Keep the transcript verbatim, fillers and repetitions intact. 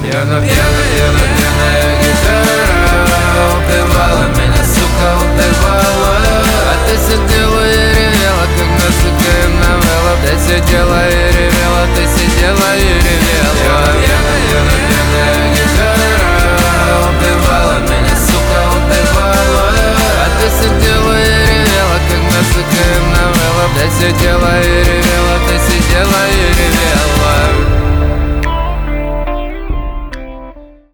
Пьяна, пьяна, пьяна, пьяная гитара убивала меня, сука, убивала. А ты сидела и ревела, как музыка новелла. Ты сидела и ревела, ты сидела и ревела. Пьяна, пьяна, пьяная гитара убивала меня, сука, убивала. А ты сидела и ревела, как музыка новелла. Ты сидела и ревела, ты сидела и ревела.